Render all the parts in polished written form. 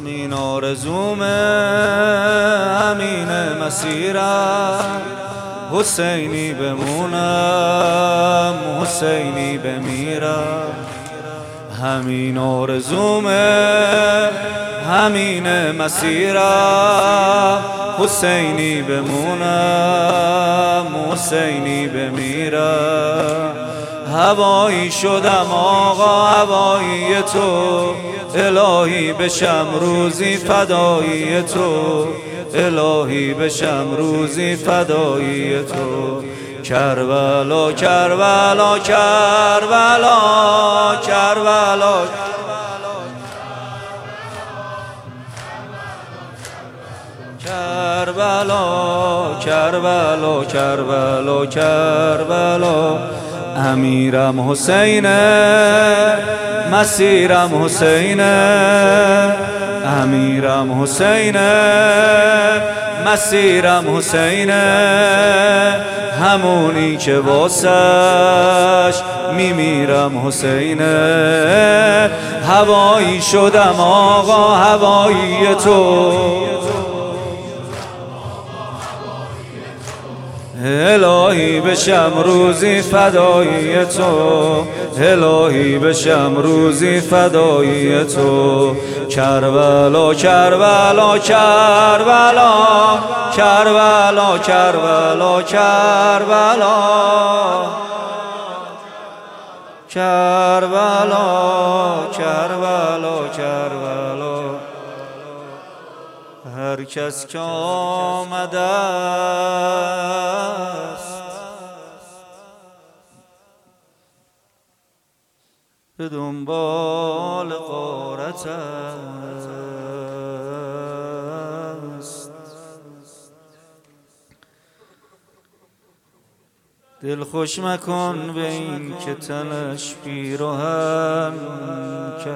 همین آرزومه، همین مسیرم، حسینی بمونم، حسینی بمیرم. همین آرزومه، همین مسیرم، حسینی بمونم، حسینی بمیرم. هوایی شدم آقا، هوایی تو، الهی بشم روزی فدایی تو، الهی بشم روزی فدایی تو. کربلا کربلا کربلا کربلا، کربلا کربلا کربلا کربلا. امیرم حسینه، مسیرم حسینه، امیرم حسینه، مسیرم حسینه. همونی که واسش میمیرم حسینه. هوایی شدم آقا، هوایی تو، الهی بشم روزی فدایی تو، الهی بشم روزی فدایی تو. کربلا کربلا کربلا کربلا کربلا کربلا کربلا کربلا کربلا. هر کس که آمده است به دنبال غارت است، دل خوش مکن به این که تنش پیراهن که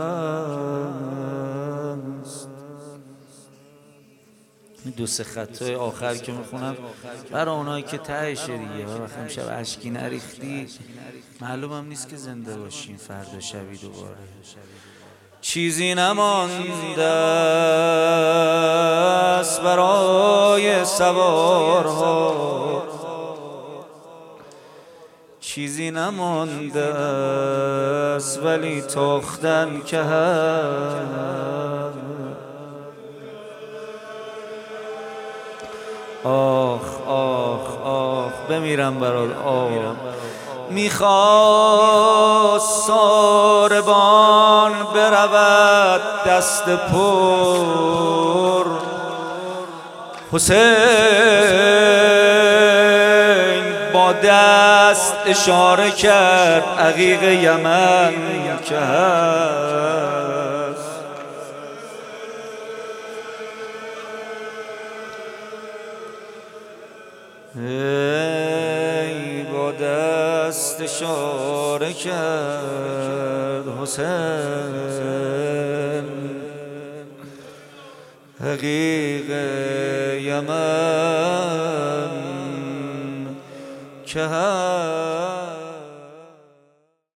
هست. دو سه خطای آخر که میخونم برای اونایی که تهشه دیگه، وقتی امشب اشکی نریختی معلومم نیست که زنده باشیم فردا شبی دوباره. چیزی نمانده است برای سوارها، چیزی نمانده است ولی تاختن که هست. آخ آخ آخ بمیرم برات آخ. میخواست ساربان برود دست پر، حسین با دست اشاره کرد عقیق یمن که هست. ای با دست اشاره کرد حسین عقیق یمن که هست.